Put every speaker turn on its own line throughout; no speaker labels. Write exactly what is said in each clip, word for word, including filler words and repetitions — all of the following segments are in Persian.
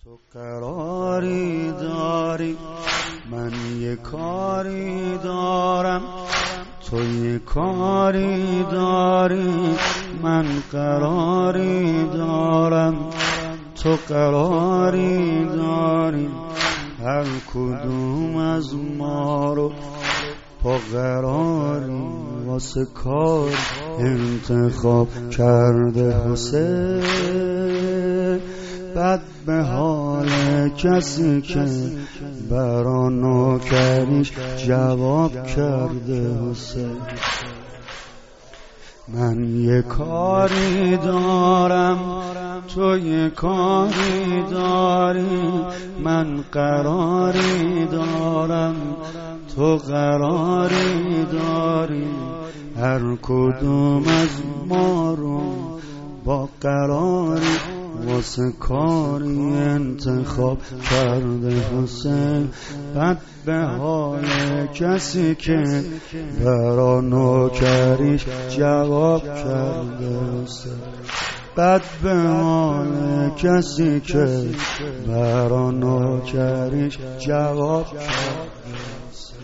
تو قراری داری، من یه کاری دارم. تو یه کاری داری، من قراری دارم. تو قراری داری، هر کدوم از ما رو با قراری واسه کار انتخاب کرده حسین. بد به حال کسی که برا نوکریش جواب کرده حسین. من یه کاری دارم، تو یه کاری داری، من قراری دارم، تو قراری داری. هر کدوم از ما رو با قراری واسه کاری انتخاب کرده حسین. بد به حال کسی که برا نوکریش جواب کرده حسین. بد به حال کسی که برا نوکریش جواب کرده حسین.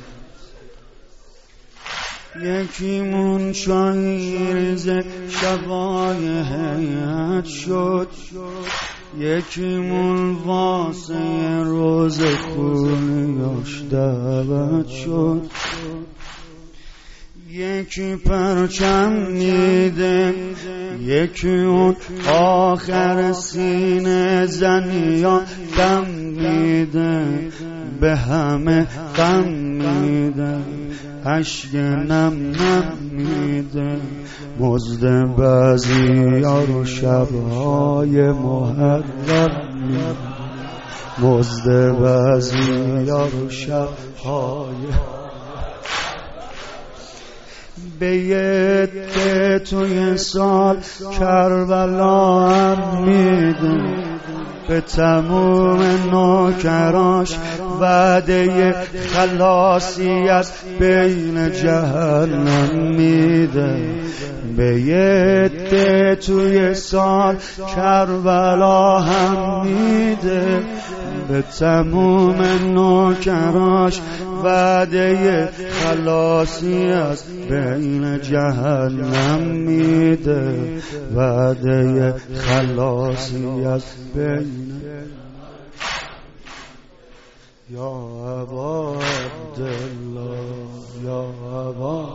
یکیمون شاهیرز شبای هیئت شد، یکیمون واسه روز خونیاش دعوت شد. یکی پرچم میده، یکی اون آخر سینه زنیا دم میده، به همه غم میده، اشک نم نم میده. مزد بعضیا رو شبهای محرم میده، مزد بعضیا رو شبهای. به یه عده توی سال کربلا هم میده، به تموم نوکراش وعده خلاصی از بین جهنم میده. به یه عده توی سال کربلا هم میده، به تموم نوکراش وعده خلاصی از بین جهنم میده، وعده خلاصی از بین. یا ابا عبدالله، یا ابا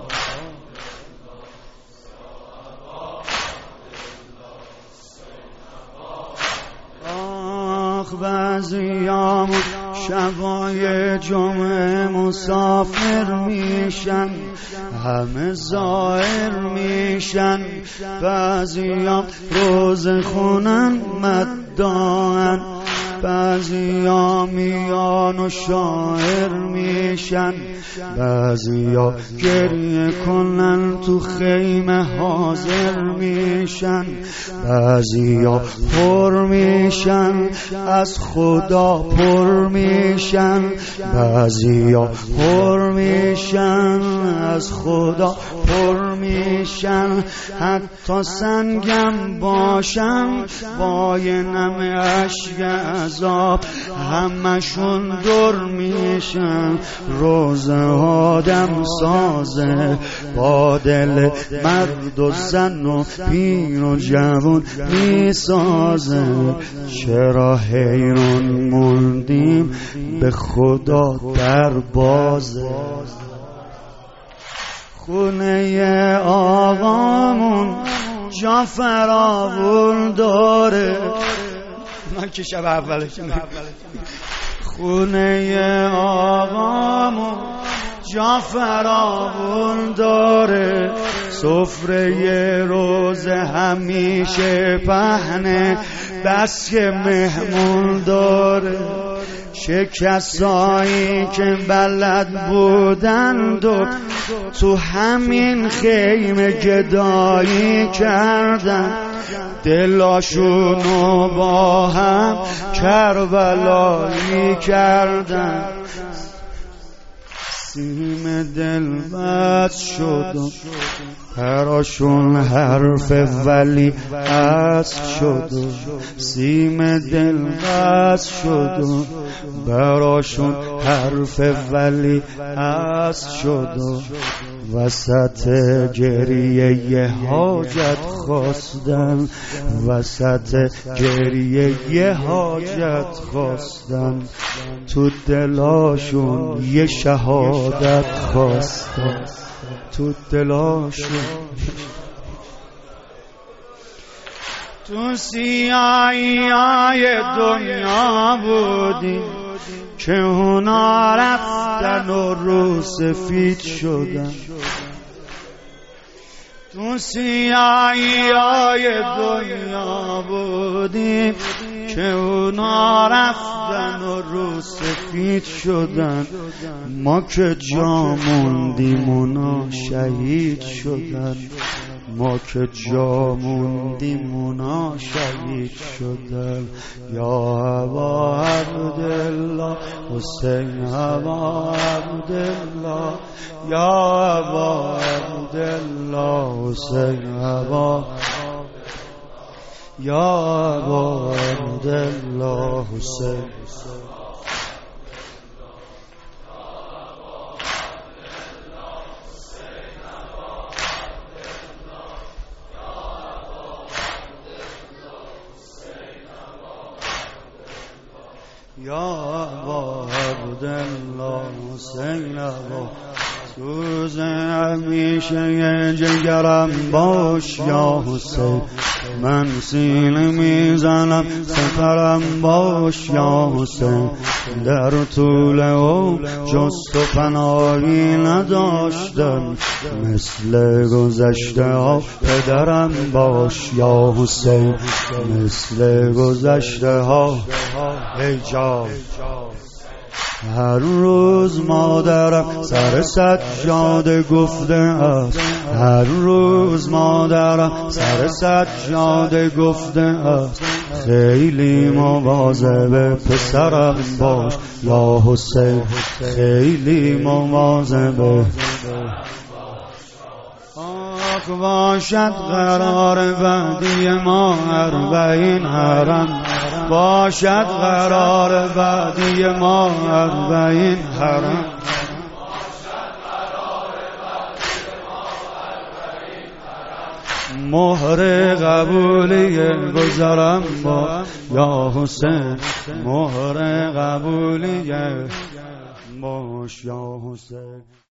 آخ بعضیامون شبای جمعه مسافر میشن، همه زائر میشن. بعضیام روز خونن مداعن، بعضیا میان و شاعر میشن، بعضیا گریه کنن تو خیمه حاضر میشن، بعضیا پر میشن از خدا پر میشن، بعضیا پر میشن از خدا پر میشن. حتی سنگم باشم با یه نم اشک عذاب، همشون دور میشن. روز آدم سازه با دل مرد و زن و پیر و جوان میسازه. چرا حیران موندیم به خدا در بازه. خونه آقامون جا فراوون داره، من که شب اولش خونه آقامون جا فراوون داره، سفره روز همیشه پهنه، بس که مهمون داره. شکستایی که بلد بودند و تو همین خیمه گدایی کردن، دلاشونو با هم کربلایی کردن. سیم دل بس شد براشون حرف ولی از شد سیم دل بس شد براشون حرف ولی از شد وسط گریه ی حاجت خواستن وسط گریه ی حاجت خواستن تو دلاشون یه شهادت خواستن تو دلاشون تو سیاهی های دنیا بودی که اونا رفتن و رو سفید شدن تو سیاهی های دنیا بودی که اونا رفتن و رو سفید شدن ما که جا موندیم اونا شهید شدن ما که جا موندیم اونا شهید شدن یا ابا عبدالله حسین ابا عبدالله یا ابا عبدالله حسین ابا یا ابا عبدالله حسین یا ابا عبدالله حسین ابا سوز همیشه جگرم باش یا حسین من سینه میزنم سپرم باش یا حسین در طول او جست و پناهی نداشتم مثل گذشته ها پدرم باش یا حسین مثل گذشته ها ای جان هر روز مادرم سر سجاده گفته است هر روز مادرم سر سجاده گفته است خیلی مواظب پسرم باش یا حسین خیلی مواظب باشد قرار بعدی ما اربعین حرم باشد قرار بعدی ما اربعین حرم مهر قبولی گذرم با یا حسین مهر قبولی باش یا حسین